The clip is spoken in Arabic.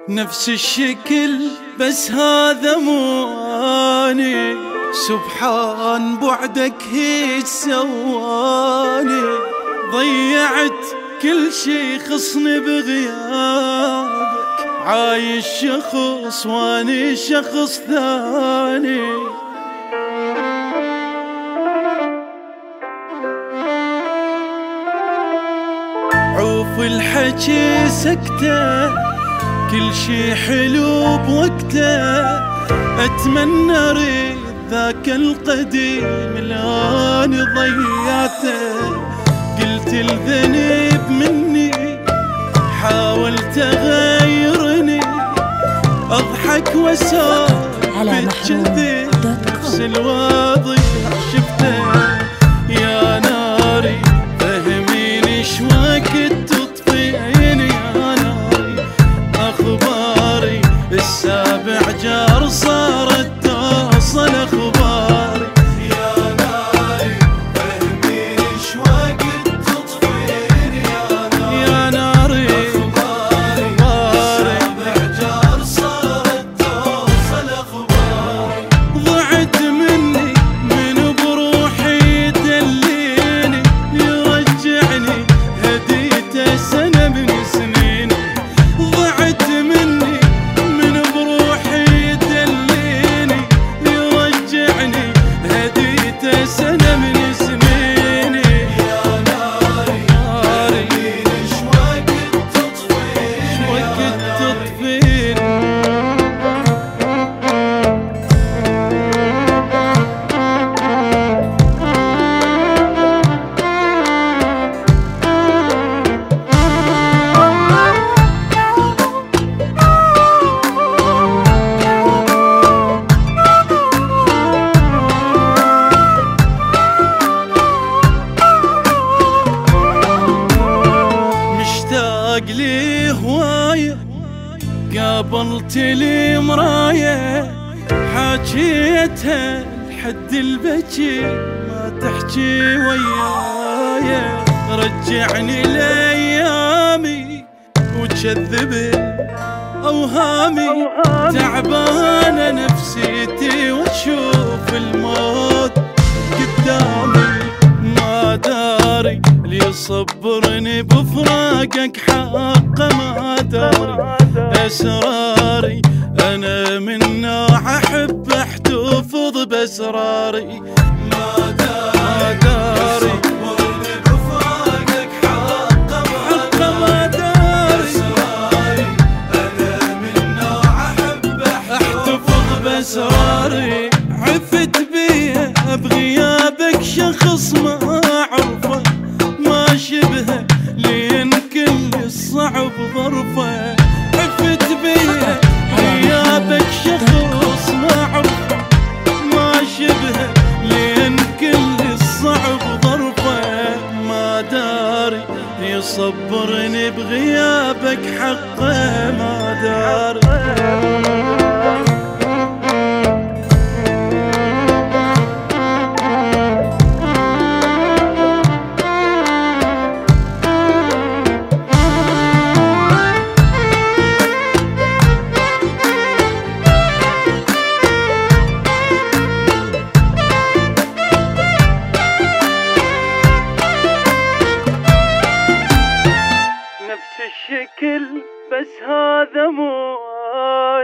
نفس الشكل بس هذا مو اني، سبحان بعدك هيج سواني. ضيعت كل شي خصني بغيابك، عايش شخص واني شخص ثاني. عوف الحكي سكته، كل شي حلو بوقته. اتمنى اريد ذاك القديم اللي ضيعته. قلت الذنب مني، حاولت اغيرني، اضحك واسولف كذي، نفس الوضع شفته. يا ناري فهميني شوقت تطفيني، يا ناري اخباري السابع جار صارت توصل اخباري. يا ناري فهميني شوقت تطفيني، يا ناري اخباري السابع جار صارت توصل اخباري. ضعت مني من بروحي يدليني، يرجعني هديته سنة من سنين. ضعت مني من بروحي يدليني، يرجعني هديته سنة من سنين. يا ناري ناري شوقت تطفيني، شوقت تطفيني. مشتاق لي هواية، قابلت لي مراية، حاجيتها لحد البكي ما تحكي وياي. رجعني لايامي وتكذب اوهامي، تعبانة نفسيتي واشوف الموت قدامي. ما داري اللي يصبرني بفراقك حقه، ما داري اسراري. انا من نوع احب احتفظ باسراري. ما داري يصبرني بفراقك حقه، ما داري اسراري. انا من نوع احب احتفظ باسراري. عفت بيه بغيابك شخص ما اعرفه، ما شبهه لين كل الصعب ظرفه. عفت بيه بغيابك شخص ما اعرفه، ما شبهه لين كل الصعب ظرفه. ما داري يصبرني بغيابك حقه، ما داري. نفس الشكل بس هذا مو